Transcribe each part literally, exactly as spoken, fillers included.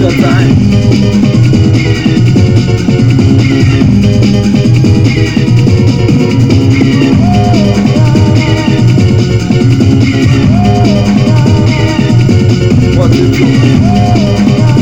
good time. What you do?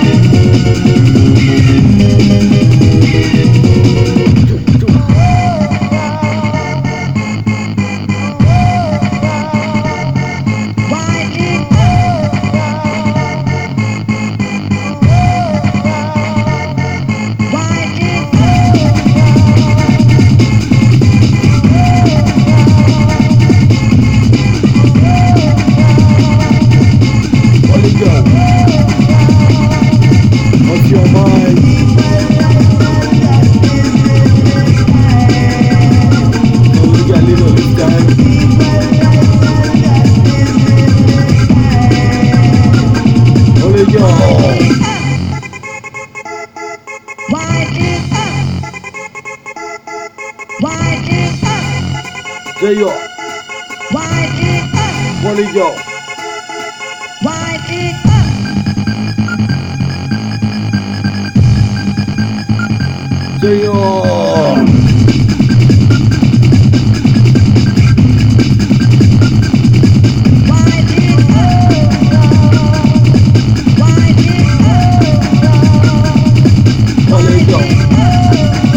What you go? What's your mind? Oh, we got little this time. What you go? There you are. What you go? There you are. What you go?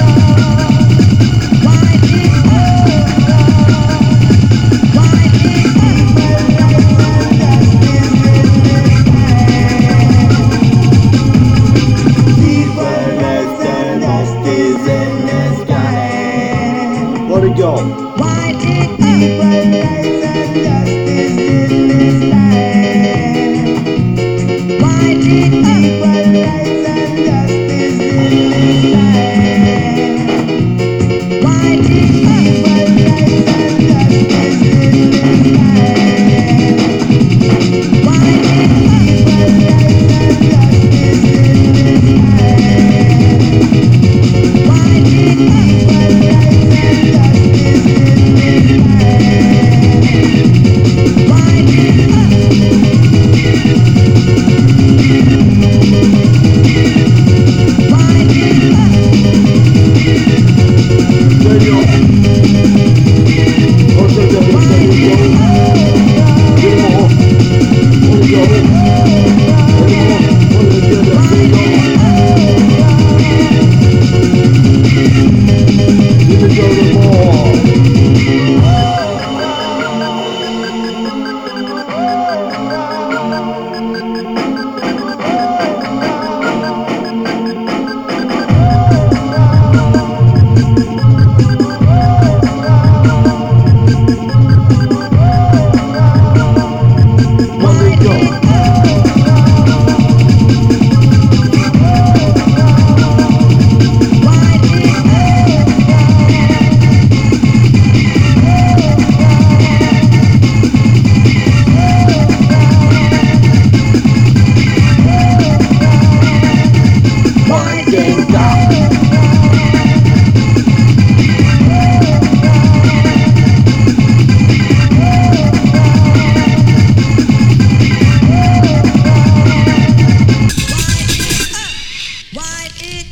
What you go? Why did equal rights and justice in this land? Why did equal rights and justice in this land? Why did equal rights and justice in this land? Why did equal rights and justice in this land? Why did equal rights and justice in this land? Why